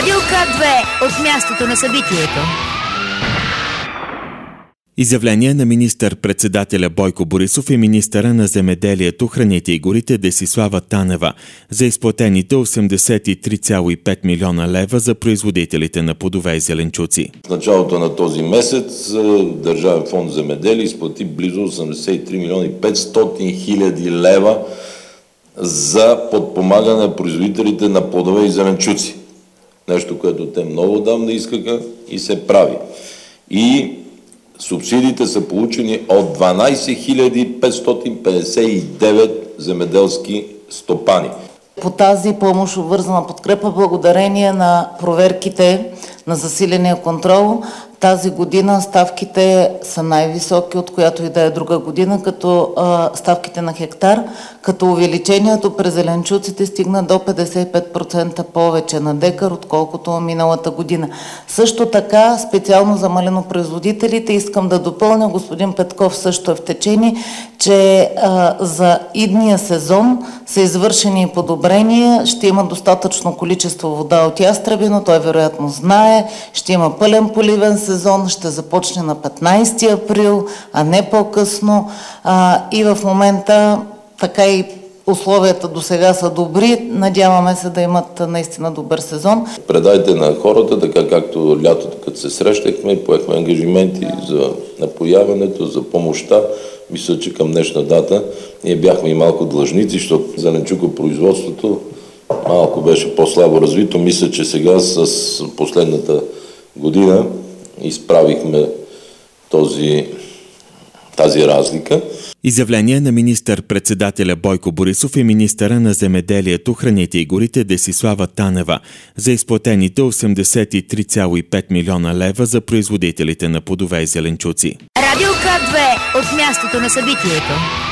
Радио К2 от мястото на събитието. Изявление на министър-председателя Бойко Борисов и министъра на земеделието, храните и горите Десислава Танева за изплатените 83,5 милиона лева за производителите на плодове и зеленчуци. В началото на този месец Държавен фонд земеделие изплати близо 83 милиона и 500 хиляди лева за подпомагане на производителите на плодове и зеленчуци. Нещо, което те много отдавна искаха и се прави. И субсидиите са получени от 12 559 земеделски стопани. По тази помощ, обвързана подкрепа, благодарение на проверките на засиления контрол, тази година ставките са най-високи, от която и да е друга година, като ставките на хектар, като увеличението през зеленчуците стигна до 55% повече на декар, отколкото миналата година. Също така, специално за малинопроизводителите, искам да допълня, господин Петков също е в течение, че за идния сезон са извършени подобрения, ще има достатъчно количество вода от ястребино, той вероятно знае, ще има пълен поливен сезон, ще започне на 15 април, а не по-късно. И в момента така и условията до сега са добри. Надяваме се да имат наистина добър сезон. Предайте на хората, така както лятото, като се срещахме, поехме ангажименти за напояването, за помощта. Мисля, че към днешна дата ние бяхме и малко длъжници, защото зеленчукопроизводството малко беше по-слабо развито. Мисля, че сега с последната година изправихме тази разлика. Изявление на министър-председателя Бойко Борисов и министъра на земеделието, храните и горите Десислава Танева за изплатените 83,5 милиона лева за производителите на плодове и зеленчуци. Радио К2 от мястото на събитието.